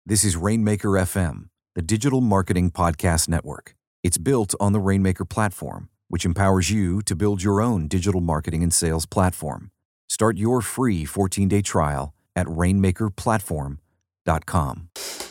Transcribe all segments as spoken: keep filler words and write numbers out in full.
This is Rainmaker F M, the digital marketing podcast network. It's built on the Rainmaker platform, which empowers you to build your own digital marketing and sales platform. Start your free fourteen-day trial at rainmaker platform dot com.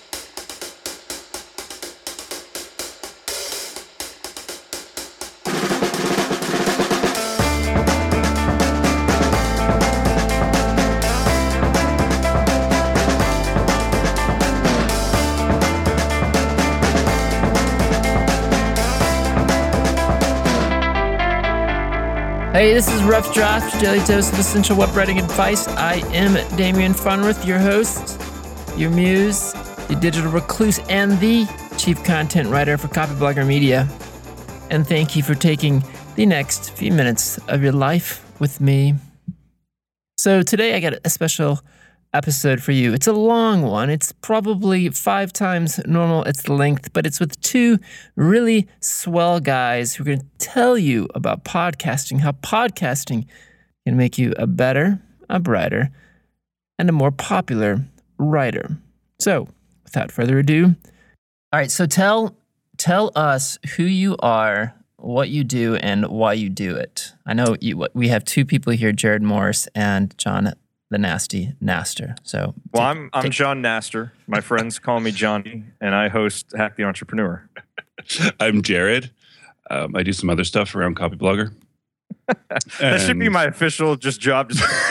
Hey, this is Rough Draft, Daily Dose of Essential Web Writing Advice. I am Damian Funworth, your host, your muse, the digital recluse, and the chief content writer for Copyblogger Media. And thank you for taking the next few minutes of your life with me. So today I got a special episode for you. It's a long one. It's probably five times normal its length, but it's with two really swell guys who are going to tell you about podcasting, how podcasting can make you a better, a brighter, and a more popular writer. So, without further ado, all right, so tell tell us who you are, what you do, and why you do it. I know you, we have two people here, Jared Morris and John the Nasty Naster. So, well, take, I'm I'm take, John Naster. My friends call me Johnny, and I host Hack the Entrepreneur. I'm Jared. Um, I do some other stuff around Copyblogger. That should be my official just job.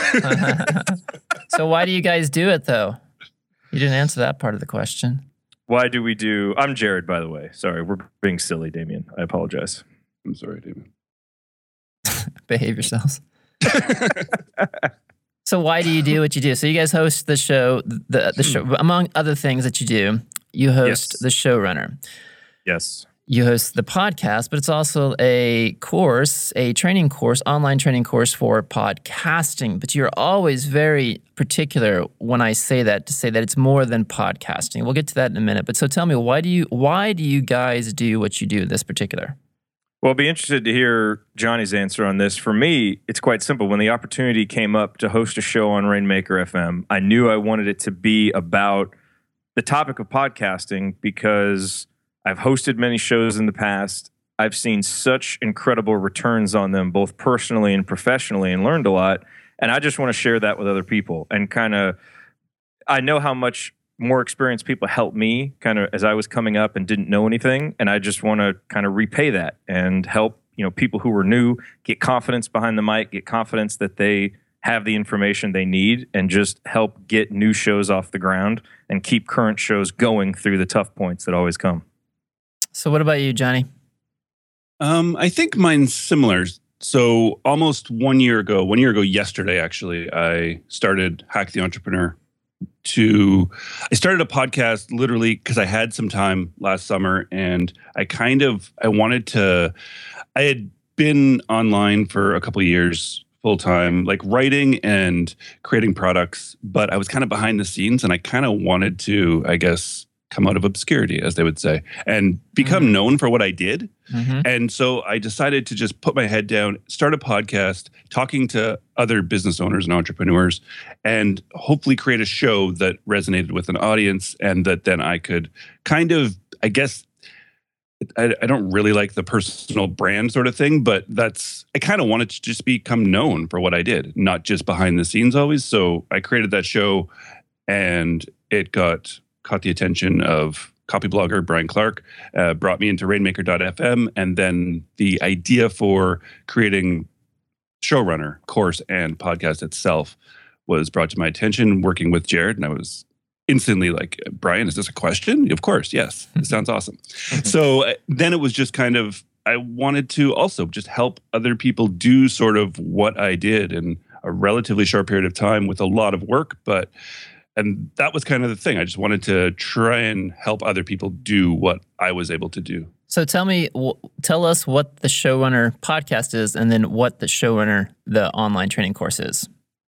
So why do you guys do it, though? You didn't answer that part of the question. Why do we do? I'm Jared, by the way. Sorry, we're being silly, Damien. I apologize. I'm sorry, Damien. Behave yourselves. So why do you do what you do? So you guys host the show, the the show, among other things that you do, you host Yes. the Showrunner. Yes. You host the podcast, but it's also a course, a training course, online training course for podcasting. But you're always very particular when I say that, to say that it's more than podcasting. We'll get to that in a minute. But so tell me, why do you why do you guys do what you do this particular? Well, I'll be interested to hear Johnny's answer on this. For me, it's quite simple. When the opportunity came up to host a show on Rainmaker F M, I knew I wanted it to be about the topic of podcasting because I've hosted many shows in the past. I've seen such incredible returns on them, both personally and professionally, and learned a lot. And I just want to share that with other people and kind of, I know how much more experienced people helped me kind of as I was coming up and didn't know anything. And I just want to kind of repay that and help, you know, people who are new get confidence behind the mic, get confidence that they have the information they need, and just help get new shows off the ground and keep current shows going through the tough points that always come. So what about you, Johnny? Um, I think mine's similar. So almost one year ago, one year ago yesterday, actually, I started Hack the Entrepreneur. To I started a podcast literally because I had some time last summer, and I kind of I wanted to I had been online for a couple of years full time, like writing and creating products, but I was kind of behind the scenes, and I kind of wanted to, I guess, come out of obscurity, as they would say, and become mm-hmm. known for what I did. Mm-hmm. And so I decided to just put my head down, start a podcast, talking to other business owners and entrepreneurs, and hopefully create a show that resonated with an audience, and that then I could kind of, I guess, I, I don't really like the personal brand sort of thing, but that's, I kind of wanted to just become known for what I did, not just behind the scenes always. So I created that show, and it got caught the attention of Copyblogger Brian Clark, uh, brought me into rainmaker dot f m, and then the idea for creating Showrunner course and podcast itself was brought to my attention working with Jared, and I was instantly like, Brian, is this a question? Of course, yes. It sounds awesome. So uh, then it was just kind of, I wanted to also just help other people do sort of what I did in a relatively short period of time with a lot of work, but and that was kind of the thing. I just wanted to try and help other people do what I was able to do. So tell me, w- tell us what the Showrunner podcast is, and then what the Showrunner, the online training course is.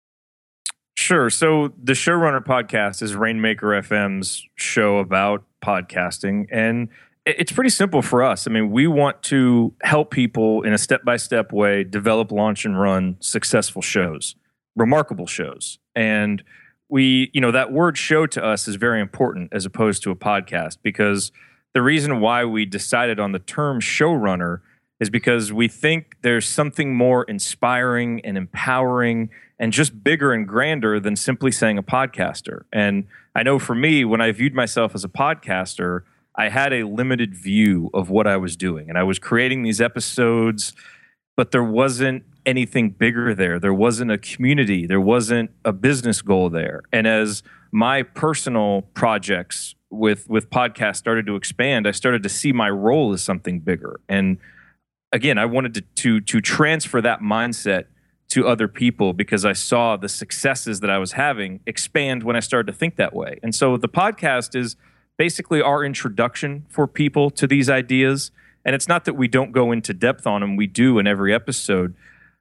Sure. So the Showrunner podcast is Rainmaker F M's show about podcasting, and it's pretty simple for us. I mean, we want to help people in a step-by-step way develop, launch, and run successful shows, remarkable shows. And we, you know, that word show to us is very important as opposed to a podcast, because the reason why we decided on the term showrunner is because we think there's something more inspiring and empowering and just bigger and grander than simply saying a podcaster. And I know for me, when I viewed myself as a podcaster, I had a limited view of what I was doing. And I was creating these episodes, but there wasn't anything bigger there. There wasn't a community. There wasn't a business goal there. And as my personal projects with, with podcasts started to expand, I started to see my role as something bigger. And again, I wanted to, to, to transfer that mindset to other people because I saw the successes that I was having expand when I started to think that way. And so the podcast is basically our introduction for people to these ideas. And it's not that we don't go into depth on them. We do in every episode.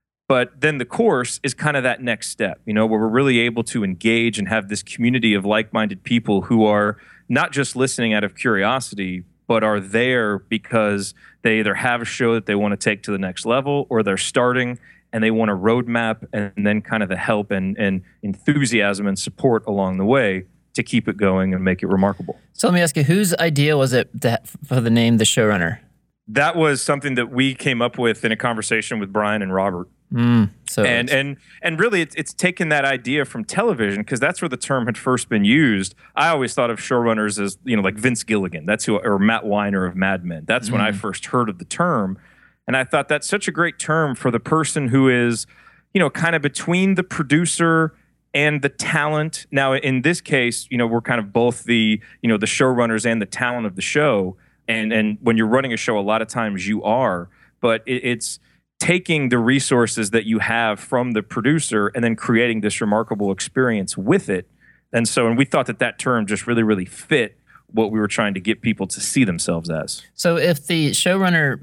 But then the course is kind of that next step, you know, where we're really able to engage and have this community of like-minded people who are not just listening out of curiosity, but are there because they either have a show that they want to take to the next level, or they're starting and they want a roadmap and then kind of the help and, and enthusiasm and support along the way to keep it going and make it remarkable. So let me ask you, whose idea was it that, for the name The Showrunner? That was something that we came up with in a conversation with Brian and Robert. Mm, so and and and really, it's it's taken that idea from television, because that's where the term had first been used. I always thought of showrunners as, you know, like Vince Gilligan. That's who, or Matt Weiner of Mad Men. That's mm. when I first heard of the term, and I thought that's such a great term for the person who is, you know, kind of between the producer and the talent. Now, in this case, you know, we're kind of both the, you know, the showrunners and the talent of the show. And and when you're running a show, a lot of times you are, but it, it's taking the resources that you have from the producer and then creating this remarkable experience with it. And so, and we thought that that term just really, really fit what we were trying to get people to see themselves as. So if the showrunner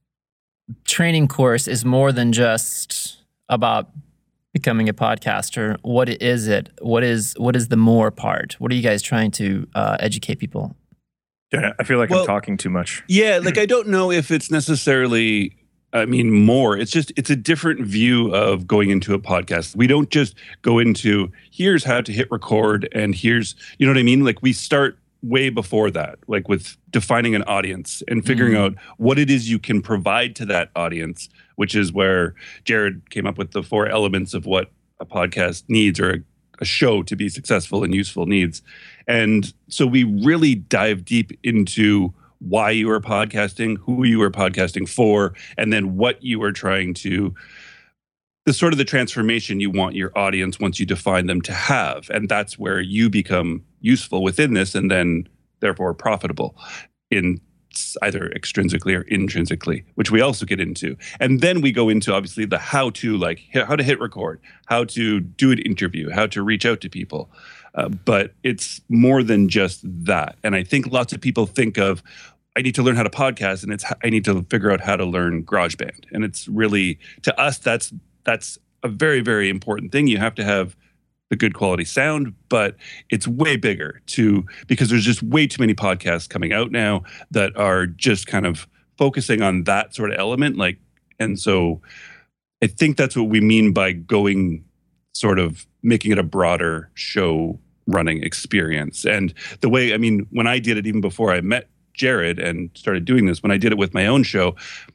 training course is more than just about becoming a podcaster, what is it? What is, what is the more part? What are you guys trying to uh, educate people? Yeah, I feel like well, I'm talking too much. Yeah, like I don't know if it's necessarily, I mean, more. It's just, it's a different view of going into a podcast. We don't just go into, here's how to hit record and here's, you know what I mean? Like we start way before that, like with defining an audience and figuring mm. out what it is you can provide to that audience, which is where Jared came up with the four elements of what a podcast needs, or a, a show to be successful and useful needs. And so we really dive deep into why you are podcasting, who you are podcasting for, and then what you are trying to, the sort of the transformation you want your audience, once you define them, to have. And that's where you become useful within this, and then therefore profitable in either extrinsically or intrinsically, which we also get into. And then we go into obviously the how to, like how to hit record, how to do an interview, how to reach out to people. Uh, but it's more than just that. And I think lots of people think of, I need to learn how to podcast, and it's I need to figure out how to learn GarageBand. And it's really, to us, that's that's a very, very important thing. You have to have the good quality sound, but it's way bigger to, because there's just way too many podcasts coming out now that are just kind of focusing on that sort of element. Like, and so I think that's what we mean by going sort of making it a broader show running experience. And the way, I mean, when I did it, even before I met Jared and started doing this, when I did it with my own show,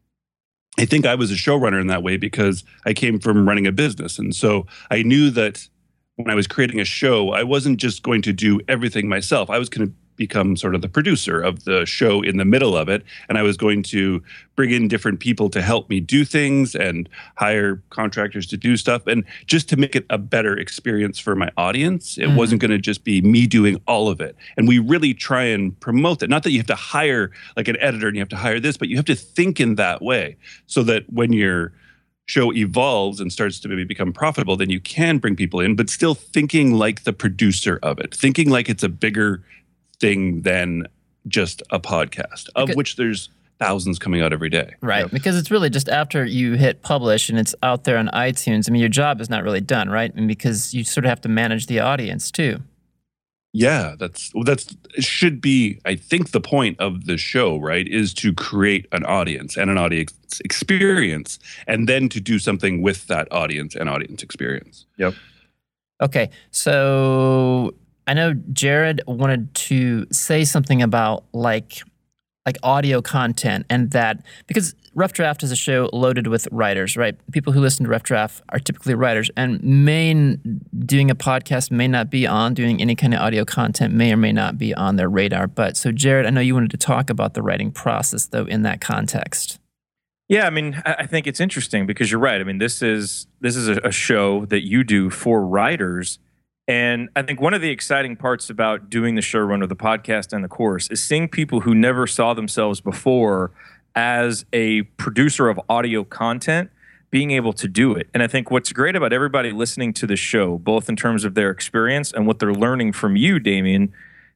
I think I was a showrunner in that way because I came from running a business. And so I knew that when I was creating a show, I wasn't just going to do everything myself. I was going to become sort of the producer of the show in the middle of it. And I was going to bring in different people to help me do things and hire contractors to do stuff, and just to make it a better experience for my audience. It mm-hmm. wasn't going to just be me doing all of it. And we really try and promote that. Not that you have to hire like an editor and you have to hire this, but you have to think in that way so that when your show evolves and starts to maybe become profitable, then you can bring people in, but still thinking like the producer of it, thinking like it's a bigger thing than just a podcast, of because, which there's thousands coming out every day. Right, yep. Because it's really just after you hit publish and it's out there on iTunes, I mean, your job is not really done, right? And because you sort of have to manage the audience too. Yeah, that's that's should be, I think, the point of the show, right, is to create an audience and an audience experience, and then to do something with that audience and audience experience. Yep. Okay, so I know Jared wanted to say something about like like audio content, and that because Rough Draft is a show loaded with writers, right? People who listen to Rough Draft are typically writers, and may doing a podcast may not be on, doing any kind of audio content may or may not be on their radar. But so Jared, I know you wanted to talk about the writing process though in that context. Yeah, I mean, I I think it's interesting because you're right. I mean, this is this is a, a show that you do for writers. And I think one of the exciting parts about doing the showrunner, the podcast, and the course is seeing people who never saw themselves before as a producer of audio content being able to do it. And I think what's great about everybody listening to the show, both in terms of their experience and what they're learning from you, Damien,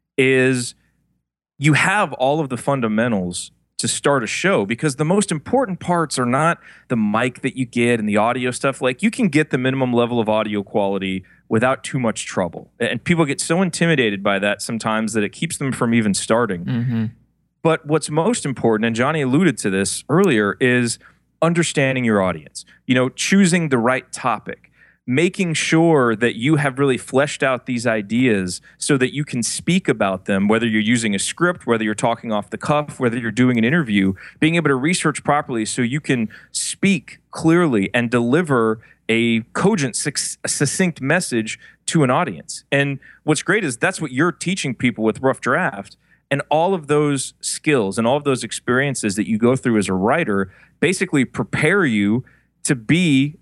is you have all of the fundamentals to start a show, because the most important parts are not the mic that you get and the audio stuff. Like, you can get the minimum level of audio quality without too much trouble. And people get so intimidated by that sometimes that it keeps them from even starting. Mm-hmm. But what's most important, and Johnny alluded to this earlier, is understanding your audience. You know, choosing the right topic, making sure that you have really fleshed out these ideas so that you can speak about them, whether you're using a script, whether you're talking off the cuff, whether you're doing an interview, being able to research properly so you can speak clearly and deliver a cogent, succinct message to an audience. And what's great is that's what you're teaching people with Rough Draft. And all of those skills and all of those experiences that you go through as a writer basically prepare you to be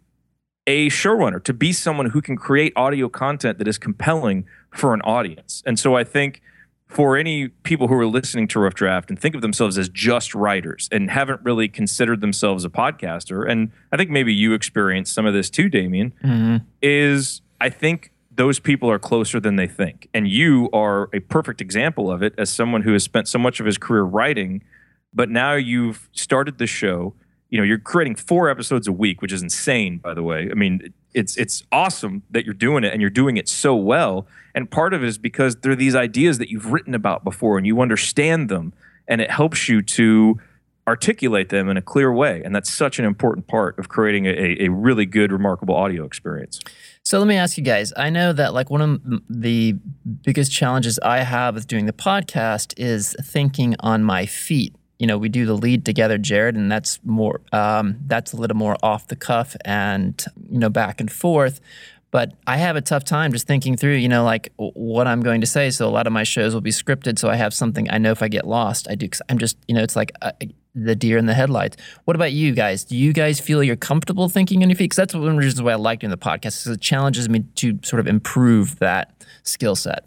a showrunner, to be someone who can create audio content that is compelling for an audience. And so I think for any people who are listening to Rough Draft and think of themselves as just writers and haven't really considered themselves a podcaster, and I think maybe you experienced some of this too, Damien, mm-hmm. is I think those people are closer than they think. And you are a perfect example of it as someone who has spent so much of his career writing, but now you've started the show. You know, you're creating four episodes a week, which is insane, by the way. I mean, it's it's awesome that you're doing it, and you're doing it so well. And part of it is because there are these ideas that you've written about before, and you understand them, and it helps you to articulate them in a clear way. And that's such an important part of creating a, a really good, remarkable audio experience. So let me ask you guys, I know that like one of the biggest challenges I have with doing the podcast is thinking on my feet. You know, we do the lead together, Jared, and that's more, um, that's a little more off the cuff and, you know, back and forth. But I have a tough time just thinking through, you know, like what I'm going to say. So a lot of my shows will be scripted. So I have something, I know if I get lost, I do, cause I'm just, you know, it's like uh, the deer in the headlights. What about you guys? Do you guys feel you're comfortable thinking on your feet? Because that's one of the reasons why I like doing the podcast, because it challenges me to sort of improve that skill set.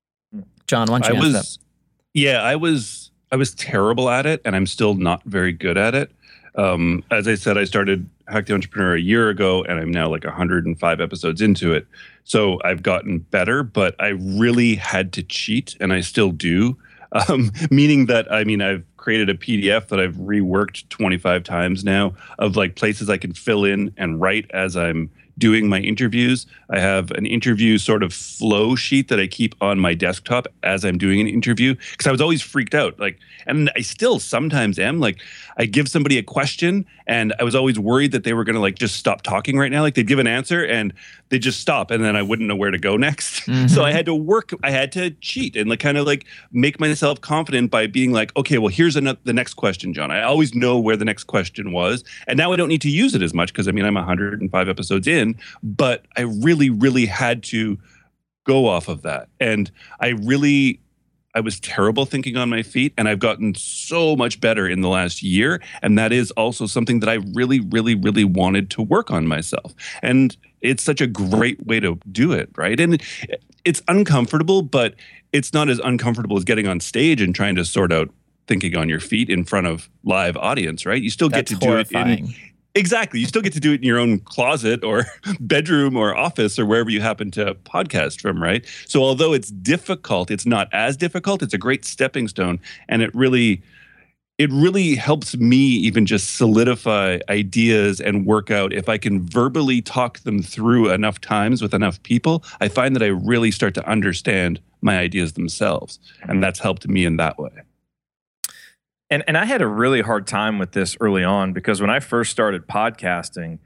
John, why don't you I answer was, that? Yeah, I was... I was terrible at it, and I'm still not very good at it. Um, as I said, I started Hack the Entrepreneur a year ago, and I'm now like one hundred five episodes into it. So I've gotten better, but I really had to cheat, and I still do. Um, meaning that, I mean, I've created a P D F that I've reworked twenty-five times now of like places I can fill in and write as I'm doing my interviews. I have an interview sort of flow sheet that I keep on my desktop as I'm doing an interview, because I was always freaked out. Like, and I still sometimes am. Like, I give somebody a question and I was always worried that they were going to like just stop talking right now. Like, they'd give an answer and they just stop, and then I wouldn't know where to go next. Mm-hmm. So I had to work, I had to cheat and like kind of like make myself confident by being like, okay, well, here's another, the next question, John. I always know where the next question was. And now I don't need to use it as much because I mean, I'm one hundred five episodes in, but I really, really had to go off of that. And I really, I was terrible thinking on my feet, and I've gotten so much better in the last year. And that is also something that I really, really, really wanted to work on myself. And it's such a great way to do it, right? And it's uncomfortable, but it's not as uncomfortable as getting on stage and trying to sort out thinking on your feet in front of live audience, right? You still That's get to horrifying. do it in Exactly. You still get to do it in your own closet or bedroom or office or wherever you happen to podcast from, right? So although it's difficult, it's not as difficult. It's a great stepping stone, and it really it really helps me even just solidify ideas and work out. If I can verbally talk them through enough times with enough people, I find that I really start to understand my ideas themselves, and that's helped me in that way. And and I had a really hard time with this early on, because when I first started podcasting,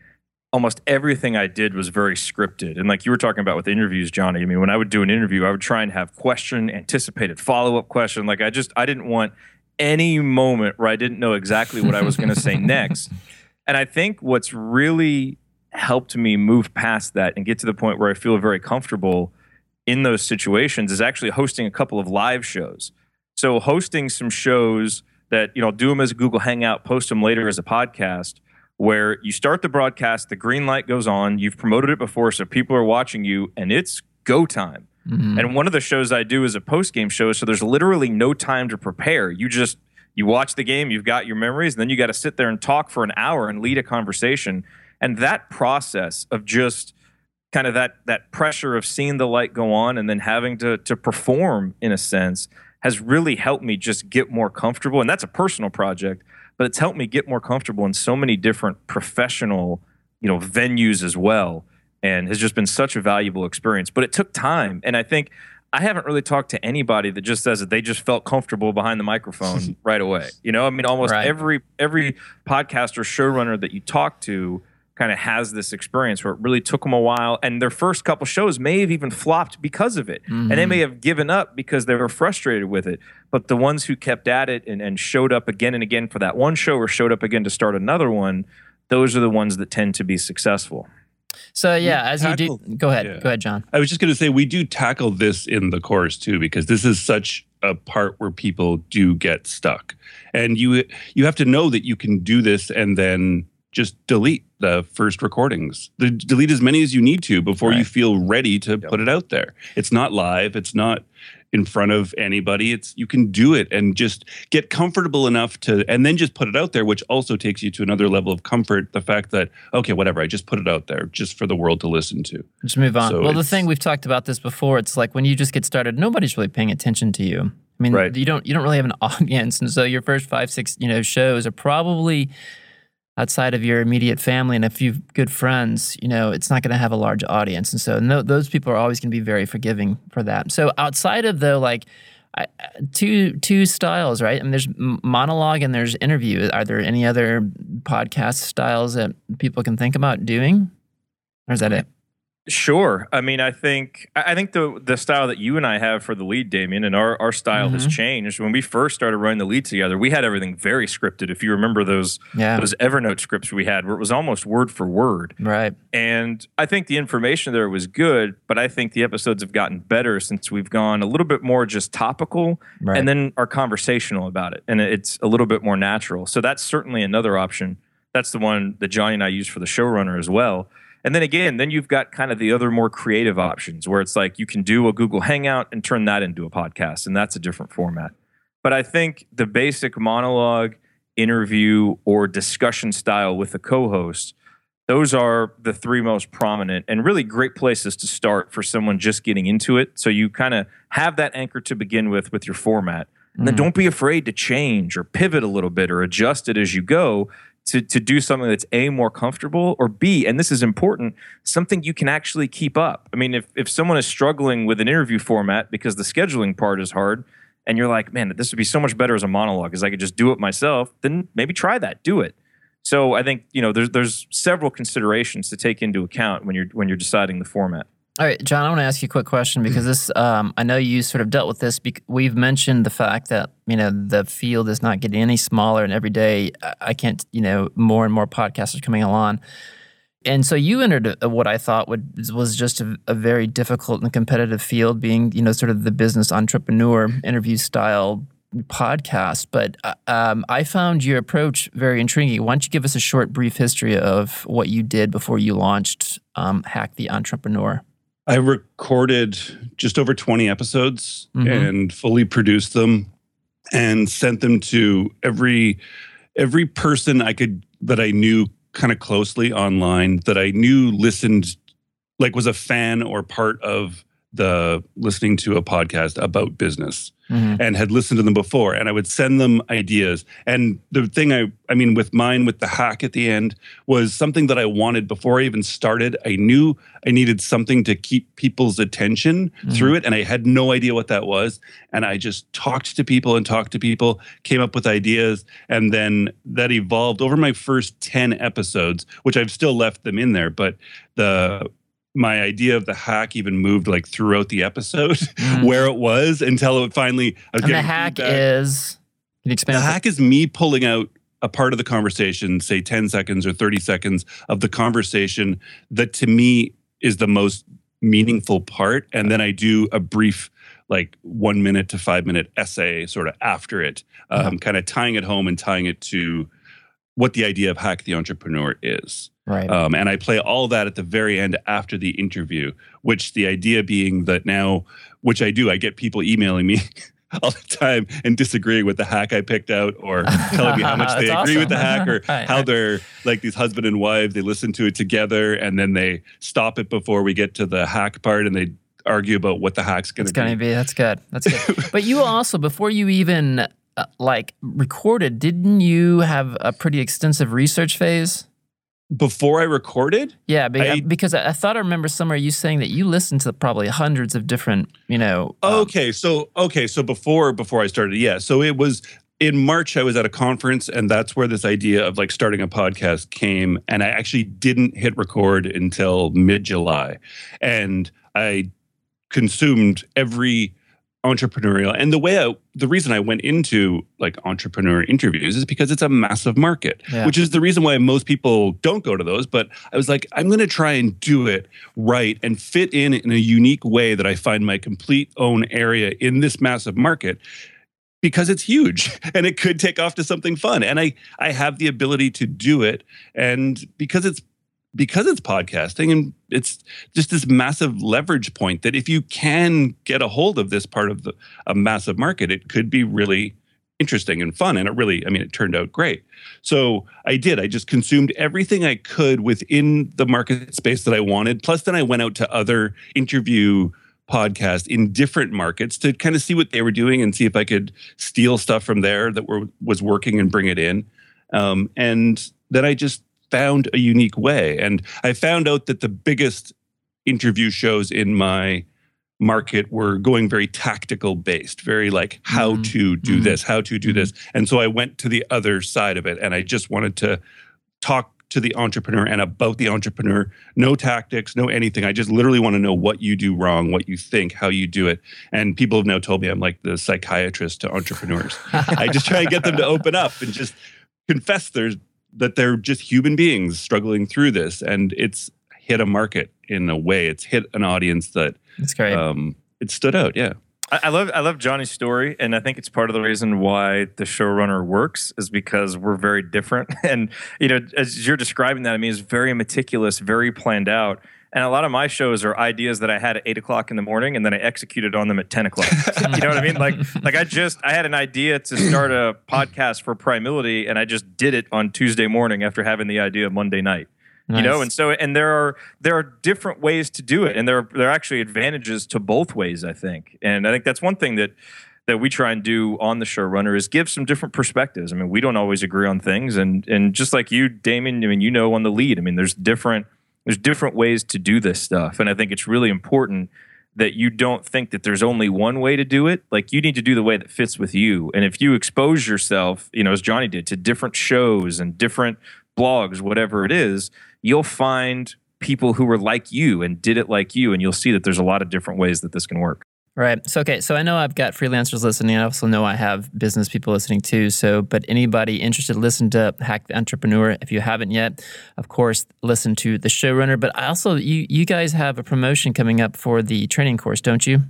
almost everything I did was very scripted. And like you were talking about with interviews, Johnny, I mean, when I would do an interview, I would try and have question, anticipated follow-up question. Like I just, I didn't want any moment where I didn't know exactly what I was going to say next. And I think what's really helped me move past that and get to the point where I feel very comfortable in those situations is actually hosting a couple of live shows. So hosting some shows that, you know, do them as a Google Hangout, post them later as a podcast, where you start the broadcast, the green light goes on, you've promoted it before, so people are watching you, and it's go time. Mm-hmm. And one of the shows I do is a post-game show, so there's literally no time to prepare. You just, you watch the game, you've got your memories, and then you got to sit there and talk for an hour and lead a conversation. And that process of just kind of that that pressure of seeing the light go on and then having to to perform, in a sense, has really helped me just get more comfortable. And that's a personal project, but it's helped me get more comfortable in so many different professional, you know, venues as well, and has just been such a valuable experience. But it took time. And I think I haven't really talked to anybody that just says that they just felt comfortable behind the microphone right away. You know, I mean, almost right. every every podcast or showrunner that you talk to kind of has this experience where it really took them a while, and their first couple shows may have even flopped because of it. Mm-hmm. And they may have given up because they were frustrated with it. But the ones who kept at it and, and showed up again and again for that one show or showed up again to start another one, those are the ones that tend to be successful. So yeah, we as tackle, you do, go ahead, yeah. go ahead, John. I was just going to say, we do tackle this in the course too, because this is such a part where people do get stuck. And you you have to know that you can do this and then just delete the first recordings. The, delete as many as you need to before right. you feel ready to yep. put it out there. It's not live. It's not in front of anybody. It's you can do it and just get comfortable enough to, and then just put it out there, which also takes you to another level of comfort. The fact that, okay, whatever, I just put it out there just for the world to listen to. Just move on. So well, the thing, we've talked about this before, it's like when you just get started, nobody's really paying attention to you. I mean, right. you don't you don't really have an audience. And so your first five, six, you know, shows are probably outside of your immediate family and a few good friends, you know, it's not going to have a large audience. And so no, those people are always going to be very forgiving for that. So outside of the, like, I, two two styles, right? I mean, there's monologue and there's interview. Are there any other podcast styles that people can think about doing? Or is that it? Sure. I mean, I think I think the the style that you and I have for the lead, Damien, and our, our style mm-hmm. has changed. When we first started running the lead together, we had everything very scripted. If you remember those yeah. those Evernote scripts we had, where it was almost word for word. Right. And I think the information there was good, but I think the episodes have gotten better since we've gone a little bit more just topical right. and then are conversational about it. And it's a little bit more natural. So that's certainly another option. That's the one that Johnny and I use for the showrunner as well. And then again, then you've got kind of the other more creative options where it's like you can do a Google Hangout and turn that into a podcast, and that's a different format. But I think the basic monologue, interview, or discussion style with a co-host, those are the three most prominent and really great places to start for someone just getting into it. So you kind of have that anchor to begin with with your format. And then mm. don't be afraid to change or pivot a little bit or adjust it as you go. To, to do something that's A, more comfortable, or B, and this is important, something you can actually keep up. I mean, if, if someone is struggling with an interview format because the scheduling part is hard, and you're like, man, this would be so much better as a monologue because I could just do it myself, then maybe try that, do it. So I think, you know, there's there's several considerations to take into account when you're when you're deciding the format. All right, John, I want to ask you a quick question because this, um, I know you sort of dealt with this. Bec- we've mentioned the fact that, you know, the field is not getting any smaller, and every day I can't, you know, more and more podcasters coming along. And so you entered a, what I thought would, was just a, a very difficult and competitive field, being, you know, sort of the business entrepreneur interview style podcast. But um, I found your approach very intriguing. Why don't you give us a short, brief history of what you did before you launched um, Hack the Entrepreneur? I recorded just over twenty episodes mm-hmm. and fully produced them and sent them to every every person I could that I knew kind of closely online, that I knew listened, like was a fan or part of the listening to a podcast about business Mm-hmm. and had listened to them before, and I would send them ideas. And the thing I, I mean, with mine, with the hack at the end, was something that I wanted before I even started. I knew I needed something to keep people's attention Mm-hmm. through it, and I had no idea what that was. And I just talked to people and talked to people, came up with ideas, and then that evolved over my first ten episodes, which I've still left them in there. But the my idea of the hack even moved like throughout the episode Mm. where it was until it finally. I was And the getting hack feedback. is, can you expand? The hack is me pulling out a part of the conversation, say ten seconds or thirty seconds of the conversation that to me is the most meaningful part. And then I do a brief, like one minute to five minute essay sort of after it, um, Uh-huh. kind of tying it home and tying it to what the idea of Hack the Entrepreneur is. Right. Um, and I play all that at the very end after the interview, which the idea being that now, which I do, I get people emailing me all the time and disagreeing with the hack I picked out, or telling me how much they That's agree with the awesome. hack, or Right, how right. they're like these husband and wife, they listen to it together and then they stop it before we get to the hack part and they argue about what the hack's going It's to be. going to be, that's good. That's good. But you also, before you even uh, like recorded, didn't you have a pretty extensive research phase? Before I recorded? Yeah, be- I- because I, I thought I remember somewhere you saying that you listened to probably hundreds of different, you know. um, Okay, so okay, so before before I started, yeah. So it was in March. I was at a conference, and that's where this idea of like starting a podcast came. And I actually didn't hit record until mid July, and I consumed every entrepreneurial. And the way I, the reason I went into like entrepreneur interviews is because it's a massive market, Yeah. which is the reason why most people don't go to those. But I was like, I'm going to try and do it right and fit in in a unique way that I find my complete own area in this massive market, because it's huge and it could take off to something fun. And I, I have the ability to do it. And because it's because it's podcasting, and it's just this massive leverage point that if you can get a hold of this part of the a massive market, it could be really interesting and fun. And it really, I mean, it turned out great. So I did. I just consumed everything I could within the market space that I wanted. Plus, then I went out to other interview podcasts in different markets to kind of see what they were doing and see if I could steal stuff from there that were was working and bring it in. Um, and then I just found a unique way. And I found out that the biggest interview shows in my market were going very tactical based, very like how Mhm. to do Mhm. this, how to do this. And so I went to the other side of it, and I just wanted to talk to the entrepreneur and about the entrepreneur. No tactics, no anything. I just literally want to know what you do wrong, what you think, how you do it. And people have now told me I'm like the psychiatrist to entrepreneurs. I just try and get them to open up and just confess there's that they're just human beings struggling through this. And it's hit a market in a way. It's hit an audience that That's great. um, it stood out. Yeah. I I love I love Johnny's story, and I think it's part of the reason why the showrunner works is because we're very different. And you know, as you're describing that, I mean, it's very meticulous, very planned out. And a lot of my shows are ideas that I had at eight o'clock in the morning, and then I executed on them at ten o'clock. You know what I mean? Like, like I just I had an idea to start a podcast for Primility, and I just did it on Tuesday morning after having the idea Monday night. You know, Nice. and so and there are there are different ways to do it, and there are there are actually advantages to both ways, I think. And I think that's one thing that that we try and do on the Showrunner is give some different perspectives. I mean, we don't always agree on things, and and just like you, Damien, I mean, you know, on the lead, I mean, there's different there's different ways to do this stuff, and I think it's really important that you don't think that there's only one way to do it. Like, you need to do the way that fits with you, and if you expose yourself, you know, as Johnny did, to different shows and different blogs, whatever it is, you'll find people who are like you and did it like you, and you'll see that there's a lot of different ways that this can work. Right. So, okay. So I know I've got freelancers listening. I also know I have business people listening too. So, but anybody interested, listen to Hack the Entrepreneur. If you haven't yet, of course, listen to The Showrunner. But I also, you, you guys have a promotion coming up for the training course, don't you?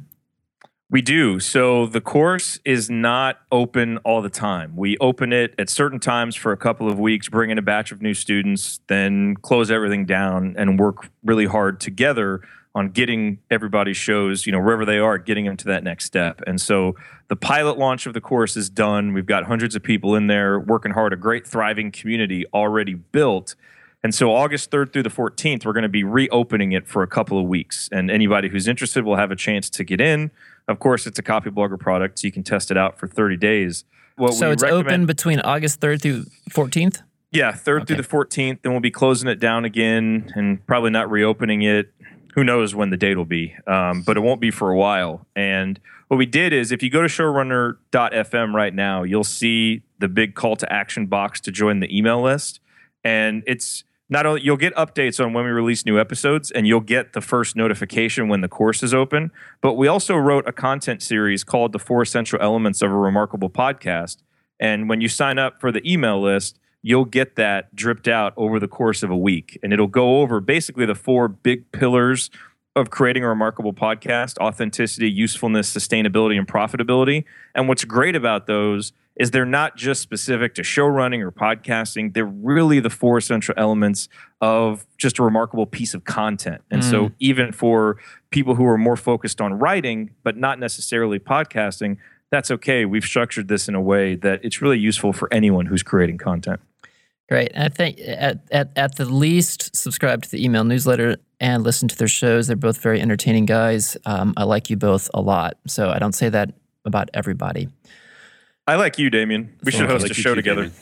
We do. So the course is not open all the time. We open it at certain times for a couple of weeks, bring in a batch of new students, then close everything down and work really hard together on getting everybody's shows, you know, wherever they are, getting them to that next step. And so the pilot launch of the course is done. We've got hundreds of people in there working hard, a great thriving community already built. And so August third through the fourteenth, we're going to be reopening it for a couple of weeks. And anybody who's interested will have a chance to get in. Of course, it's a Copyblogger product, so you can test it out for thirty days. What so it's recommend, open between August third through fourteenth? Yeah, third okay. through the fourteenth. Then we'll be closing it down again and probably not reopening it. Who knows when the date will be, um, but it won't be for a while. And what we did is if you go to showrunner dot f m right now, you'll see the big call to action box to join the email list. And it's not only you'll get updates on when we release new episodes, and you'll get the first notification when the course is open. But we also wrote a content series called The Four Essential Elements of a Remarkable Podcast. And when you sign up for the email list, you'll get that dripped out over the course of a week. And it'll go over basically the four big pillars of creating a remarkable podcast: authenticity, usefulness, sustainability, and profitability. And what's great about those is they're not just specific to show running or podcasting. They're really the four essential elements of just a remarkable piece of content. And mm. so even for people who are more focused on writing, but not necessarily podcasting, that's okay. We've structured this in a way that it's really useful for anyone who's creating content. Great. And I think at, at, at the least, subscribe to the email newsletter and listen to their shows. They're both very entertaining guys. Um, I like you both a lot. So I don't say that about everybody. I like you, Damien. We so should host like a show too, together.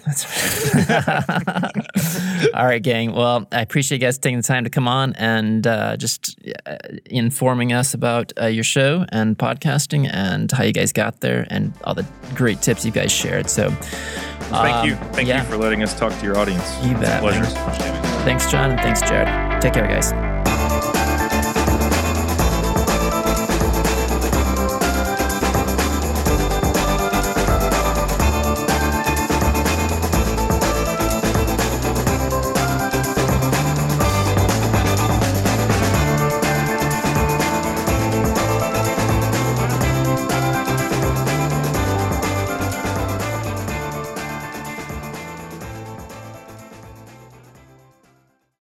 All right, gang. Well, I appreciate you guys taking the time to come on and uh, just uh, informing us about uh, your show and podcasting and how you guys got there and all the great tips you guys shared. So, thank um, you. Thank yeah. you for letting us talk to your audience. You bet. It's a pleasure. Thanks, John. And thanks, Jared. Take care, guys.